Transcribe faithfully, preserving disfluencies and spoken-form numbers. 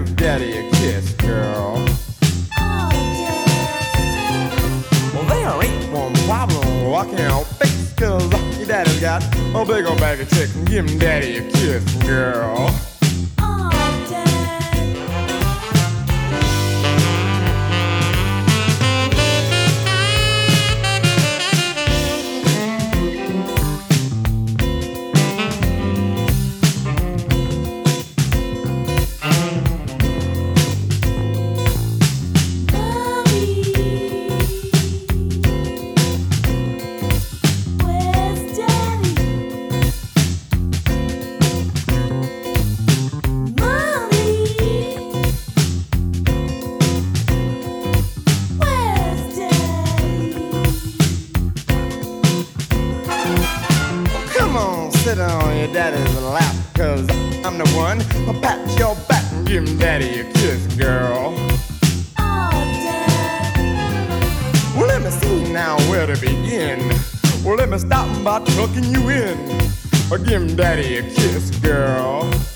daddy a kiss, girl. Oh, Dad. Well, there ain't one problem I can't fix, cause your daddy's got a big old bag of tricks. Give him daddy a kiss, girl. Oh, Dad. Sit on your daddy's lap, cause I'm the one who'll pat your back and give him daddy a kiss, girl. Oh, Dad. Well, let me see now where to begin. Well, let me stop by tucking you in. Or give him daddy a kiss, girl.